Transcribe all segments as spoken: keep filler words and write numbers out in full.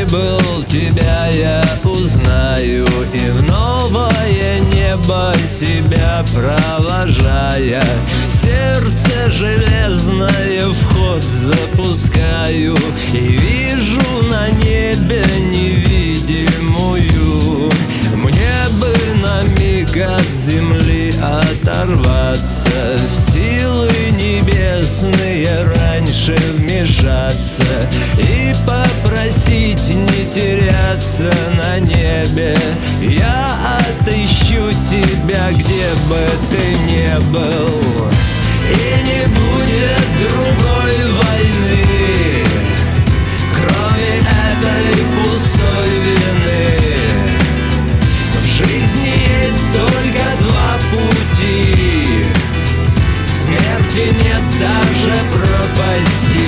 не был, тебя я узнаю, и в новое небо себя провожая, сердце железное вход запускаю, и вижу на небе невидимую. Мне бы на миг от земли оторваться, в силы небесные раньше вмешаться и попросить не теряться на небе. Я отыщу тебя, где бы ты ни был, и не будет другой войны, кроме этой пустой вины. В жизни есть только два пути, смерти нет даже пропасти.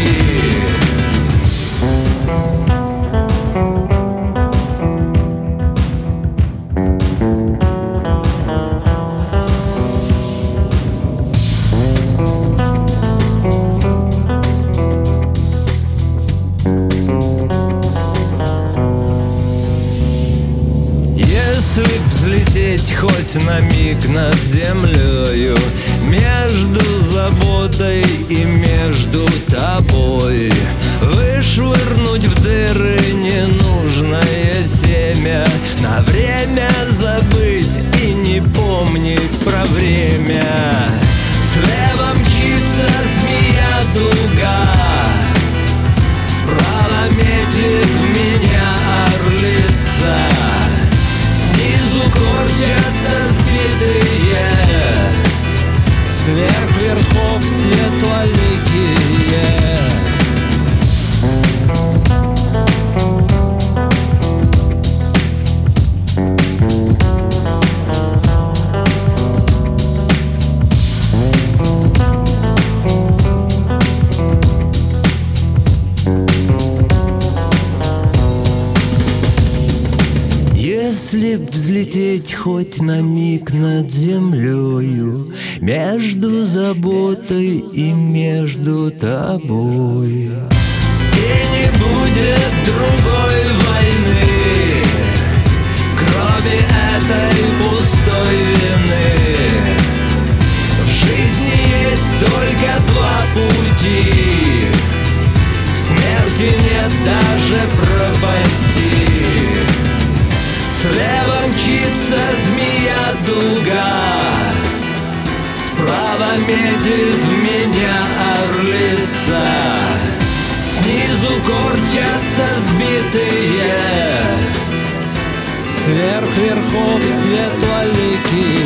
Если б взлететь хоть на миг над землею, между заботой и между тобой, вышвырнуть в дыры ненужное семя, на время забыть и не помнить про время. Слева мчится змея-дуга, справа метит в меня орлица, снизу корчатся сбитые, сверх верхов светлоликие. Если б взлететь хоть на миг над землею, между заботой и между тобой, и не будет другой войны, кроме этой пустой вины. В жизни есть только два пути, смерти нет даже пропасти. Слева мчится змея-дуга, справа метит в меня орлица, снизу корчатся сбитые, сверх верхов светлоликие.